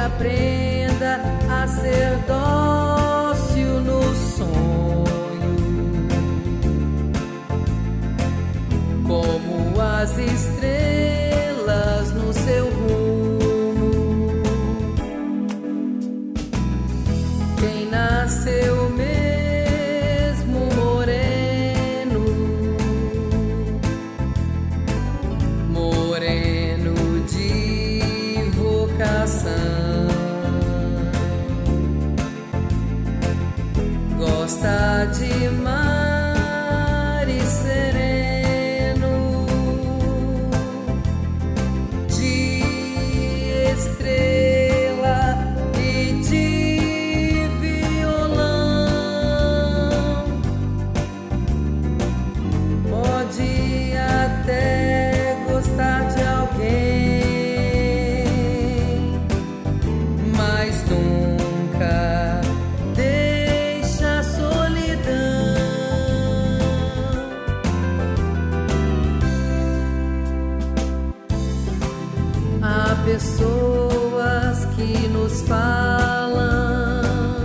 aprenda a ser dócil no sonho, como as estrelas no seu rumo. Quem nasceu mesmo moreno, moreno de vocação, gosta de mar e sereno, de estrela e de violão. Pode até gostar de alguém, mas nunca deixa a solidão. Há pessoas que nos falam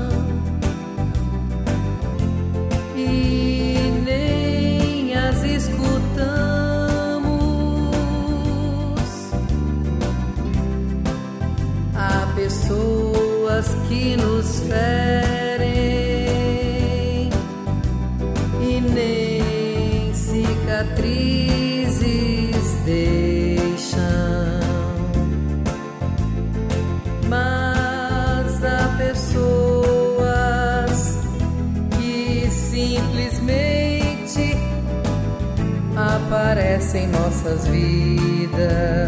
e nem as escutamos. Há pessoas que nos ferem e nem cicatrizes deixam. Mas há pessoas que simplesmente aparecem em nossas vidas